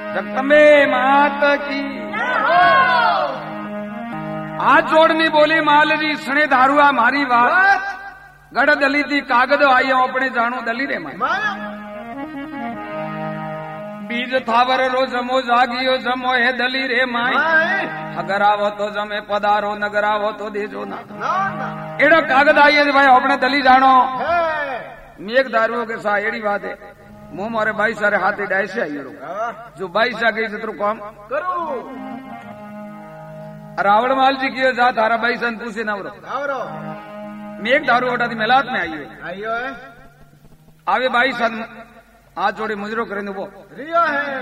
जगदम्बे मात की। हाथ जोड़नी बोली माल जी सणे धारुआ मारी बात गढ़ दली थी कागज आइयो अपने जानो दली रे माया बीज थावर रो जमो जागियो जमो है दली रे माई अगर आवो तो जमे पधारो नगर आवो तो देजो ना एड़ो कागज आइए भाई अपने दली जानो मेघ दारुओं के साथ एड़ी बात है मुंह मारे 22 सारे हाथे डायसे आई जो 22 आ गई तो काम करो रावण माल जी की जा तारा 22 सन पूछे ना मेघ दारू उठा थी मेलात में आइयो आवे 22 सन हाथ जोड़े मुजरो करे वो रियो है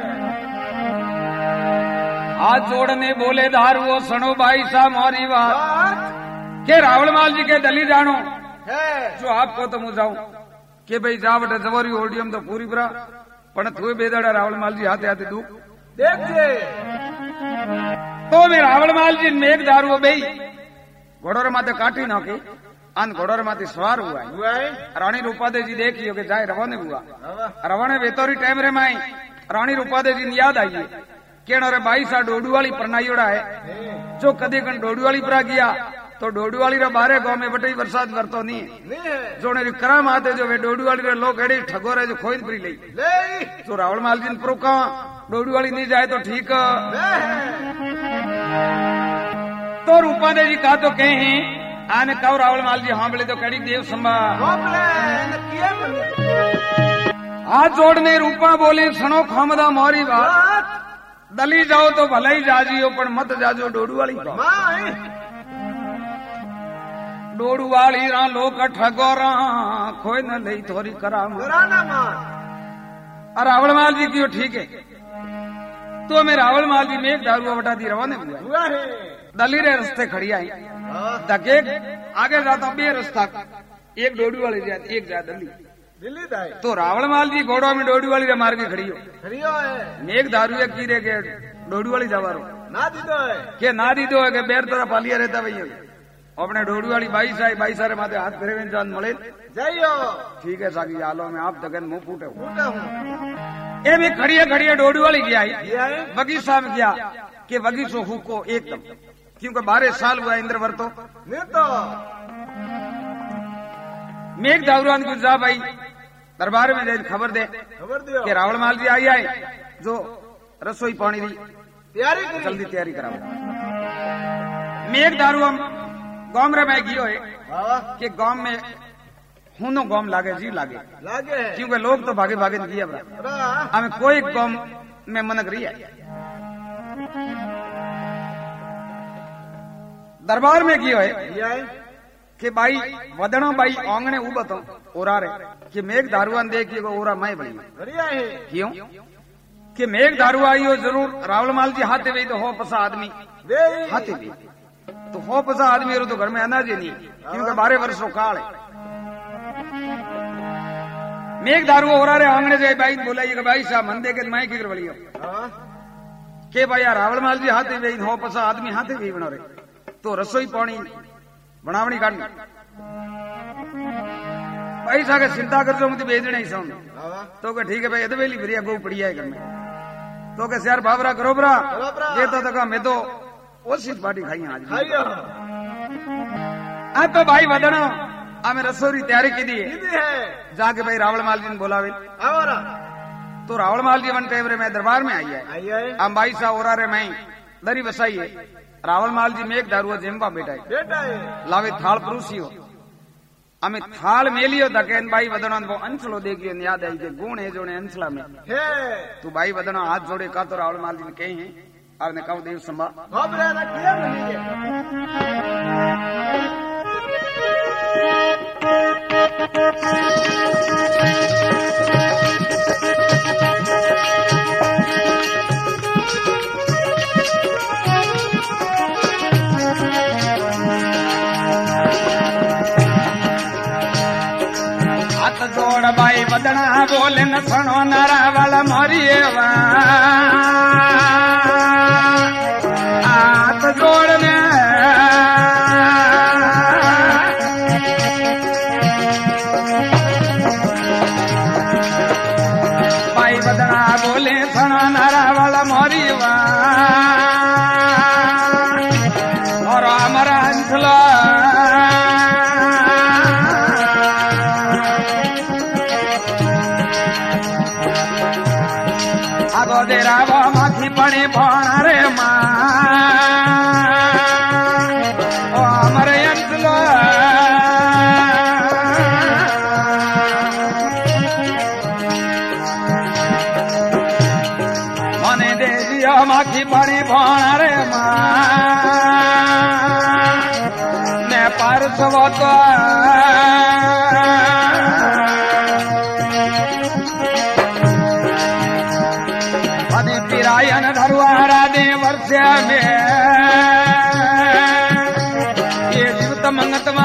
हाथ जोड़ने बोले दारुओ सनो 22 सा मारी बात के रावण माल जी के दली जानो जो आपको तो मुझाऊं के भाई जा बटे जवरी ओडियम तो पूरी बरा पण थोए बेदाड़ा रावण माल जी हाथे हाथे दू देखजे तो मैं रावण माल जी मेघ दारू बेई घोड़ोर माथे काटी नाखी अन घोड़ोर माथे सवार हुआ रानी रूपादे जी देखियो के जाए रवाने हुआ रवाने वेतोरी टाइम रे माई रानी रूपादे जी याद आई केणो रे 22 सा डोडू वाली परनाईड़ा है जो कदे कन डोडू वाली परा गया तो डोडू वाली रे बारे गांव में बटे बरसात करतो नहीं है जोने री कराम आते जो वे डोडू वाली रे लोग एड़ी ठगोरे जो खोई परी ले तो रावण माल जी प्रो का डोडू वाली नहीं जाए तो ठीक तो रूपादे जी का तो कहे आने कहो रावण माल जी हाँ बोले तो कड़ी देव संभा हाथ जोड़ने रूपा बोले सनो खामदा मोरी बात दली जाओ तो भला ही जाजियो पर मत जाजो डोडू वाली डोडू वाली रा लोग ठगोरा खोई न लई थोड़ी कराम रावण माल जी की ठीक है तो मैं रावण माल जी मेघ दारू बटा दी रवाने हुआ दली रे रस्ते खड़ी आई तक एक आगे जाता बे रास्ता एक डोडू वाली जाती एक जा दली तो रावण माल जी घोड़ों में डोडू वाली रे मार के खड़ी हो मेघ दारू की रे के डोडू वाली जावारो ना दी दो है के बेर तरफ पालिया रहता भैया अपने डोडू वाली 22 सारे माथे हाथ फेरे जान मले जाइयो ठीक है सागी आलो में आप तक मुंह फूटे ए में खड़िया डोडू वाली गया बगीचा में गया के बगीचो हुको एकदम क्योंकि 12 साल हुआ इंद्र वर्तो तो मेघ दाऊरान को जा भाई दरबार में जाए खबर दे कि रावण माल जी आई आए जो रसोई पानी दी तैयारी जल्दी तैयारी कराओ मेघ दारू हम गांव रे में गियो है कि गांव में हुनो गांव लागे जी लागे क्योंकि लोग तो भागे भागे नहीं किया हमें कोई गांव में मनक रही है दरबार में गियो है कि भाई वदनो भाई आंगणे उबतो ओरा रे कि मेघ दारुआन देखिए ओरा मैं बड़ी क्यों कि मेघ दारू आइयो जरूर रावण माल जी हाथे वे तो हो पसा आदमी हाथे वे तो हो पसा आदमी रो तो घर में अनाज ही नहीं क्योंकि 12 वर्षों काल है मेघ दारू ओरा रे आंगणे जाए भाई बोलाइए भाई साहब मन दे के मैं की करवलियो के भाई रावण माल जी हाथे वे हो पसा आदमी हाथे वे बनो रे तो रसोई पानी बनावनी काटनी पैसा के चिंता कर जो मुझे बेचने ही समझ तो के ठीक है भाई अदवेली बढ़िया गो पड़ी है घर में तो के यार बाबरा करो बरा देता तो मैं तो ओसी पार्टी खाई आज अब तो भाई वदना हमें रसोई तैयारी की दी जाके भाई रावण माल जी ने बोलावे तो रावण माल जी वन टेबरे में दरबार में आई है हम भाई सा ओरा रे मैं दरी बसाई है रावण माल जी मेघ दारू जेम्बा बेटा है लावे थाल परूसी हो हमें थाल मेलियो धकेन भाई वदना वो अंचलो देखियो याद आई के गुण है जोने अंचला में तू भाई वदना हाथ जोड़े का तो रावण माल जी ने कहे हैं और ने कहो देव संभा जोड़ भाई बदना बोले न सुनो नारा वाला मोरिए हाथ जोड़ने भाई भाई बदना बोले सणो न रावल मोरी और अमर अंचल आगो दे राव माखी पड़े भोण रे ओ अमर अंचल मने दे दियो माखी पड़े भोण रे ने पारसवो तो पिरायन धरुआरा दे वर्ष में ये जीवत मंगतमा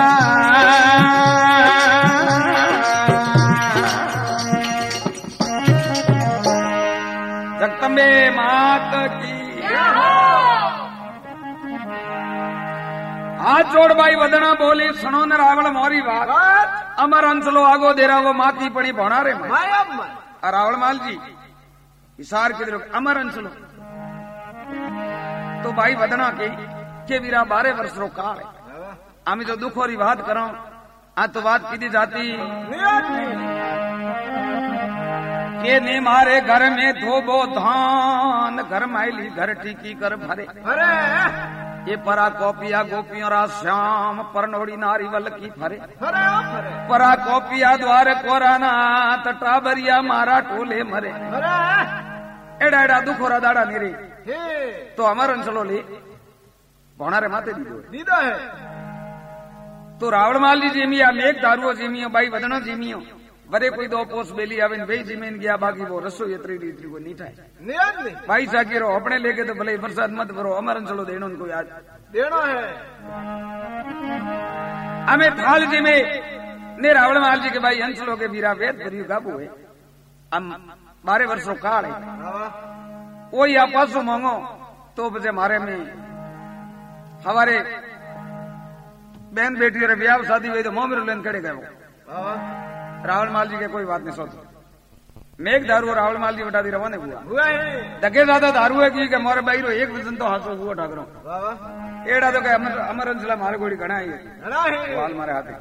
जगदम्बे मात की हाथ जोड़ भाई वदना बोली सणो न रावण मोरी बात अमर अंचलो आगो देरा वो माती पड़ी भोना रे रावण माल जी इशार के अमर अंचलो तो भाई वदना के वीरा 12 वर्ष रो काल है आमी जो दुख और बात करो आ तो बात की जाती के ने मारे घर में धोबो धान घर माइली घर टीकी कर भरे ये परा कोपिया गोपियों रा श्याम परनोड़ी नारी वल की फरे परा कोपिया द्वार कोराना टाबरिया मारा टोले मरे एड़ा एड़ा दुखोरा दाड़ा निरे तो अमर अंचलो ले भोणारे माते दीदो है तो रावणमाल जी जीमिया मेघ दारुओ जीमियो भाई वदनो जीमियो बरे कोई 2 पोस बेली आवे वे जमीन गया बाकी वो रसो यत्री रीति को नीठा है भाई साकीरो अपने लेके तो भले बरसात मत भरो अमर अंचलो देनो उनको याद देना है हमें थाल जी में ने रावणमाल जी के भाई अंचलो के वीरा वेद भरियो काबू है हम 12 वर्षों काल है वो या पासो मांगो तो बजे मारे में हमारे बहन बेटी रे ब्याह शादी हुई तो मोमिर लेन खड़े गए रावणमाल जी के कोई बात नहीं सोच मेघ दारू रावणमाल जी बता दी रवाने हुआ दगे ज्यादा दारू है कि मोरे भाई रो एक वजन तो हाथों हुआ ठाकरो एड़ा तो के अमर अंचला मारे गोड़ी घना है वाल मारे हाथे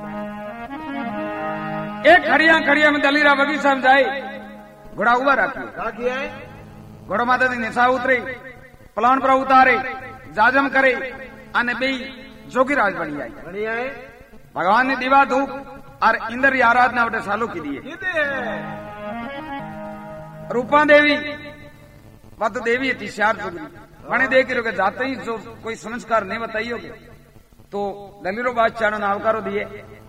एक खड़िया में दलीरा बगी साहब जाए घोड़ा उबा राखी है घोड़ो माता दी निशा उतरे प्लान पर उतारे जाजम करे अने बे जोगीराज बनी आई भगवान ने दीवा धूप और इंद्र की आराधना उठे चालू की दिए रूपा देवी वत देवी थी श्यार जोगरी बने देख रहे जाते ही जो कोई संस्कार नहीं बताइयोगे तो दलीरो बादशाह ने नावकारो दिए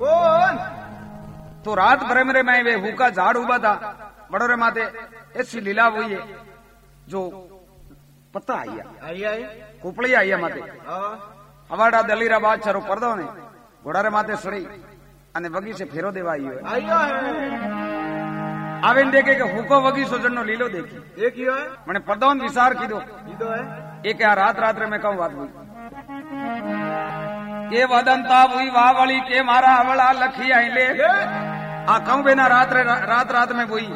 तो रात भर मेरे में वे हुका झाड़ उबा था बड़ोरे माते ऐसी लीला हुई है जो पता आई कुपड़ी आई है माते हवाड़ा दलीरा बादशाह रो पर्दो ने घोड़ारे माते सड़ी अने वगी से फेरो देवा आयो आवे देखे के हुको वगी सोजन नो लीलो देखी मैंने पर्दोन विचार कीधो एक रात में कहूं बात हुई के वदंता हुई वावली के मारा अवला लखी आई ले आ कहूं बेना रात में हुई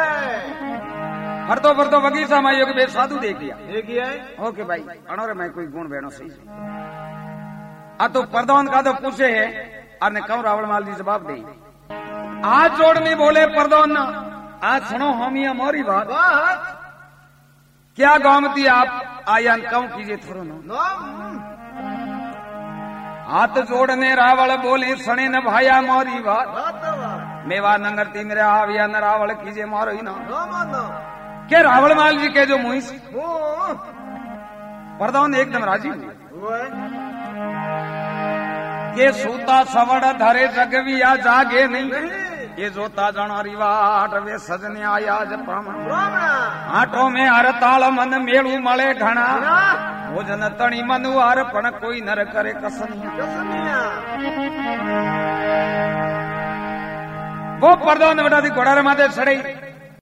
फरतो वगी सामायो के बे साधु देखिया ओके भाई अणोरे मैं कोई गुण बेनो सही आ तो पर्दोन का तो पूछे है और कहूं रावणमाल जी जवाब दे आज जोड़नी बोले पर्दोन आज सुनो होमिया मोरी बात क्या गौमती आप आया कहूं कीजिए थोड़ा ना हाथ जोड़ने रावण बोले सणे न भाया मोरी बात मेवा नंगरती मेरे आविया न रावण कीजिए मारो ही ना के रावणमाल जी के जो मुई पर्दोन एकदम राजी हुए ये सूता सवड़ धरे जगविया जागे नहीं ये जोता जनारी वाट वे सजने आया जम आटो में हर ताल मन मेलू मले घना भोजन तणी मनुआर पण कोई नर करे कसनिया वो पर्दो ने बता दी घोड़ा माथे सड़े